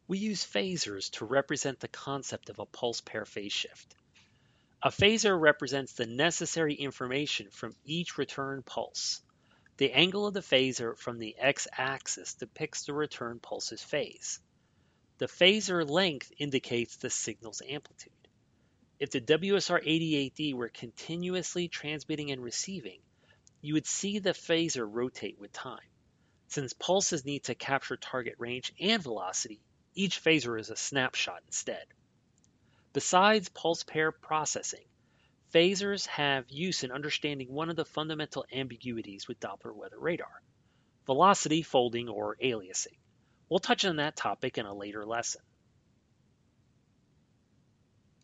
We use phasors to represent the concept of a pulse pair phase shift. A phasor represents the necessary information from each return pulse. The angle of the phasor from the x-axis depicts the return pulse's phase. The phasor length indicates the signal's amplitude. If the WSR88D were continuously transmitting and receiving, you would see the phasor rotate with time. Since pulses need to capture target range and velocity, each phasor is a snapshot instead. Besides pulse pair processing, phasors have use in understanding one of the fundamental ambiguities with Doppler weather radar: velocity folding or aliasing. We'll touch on that topic in a later lesson.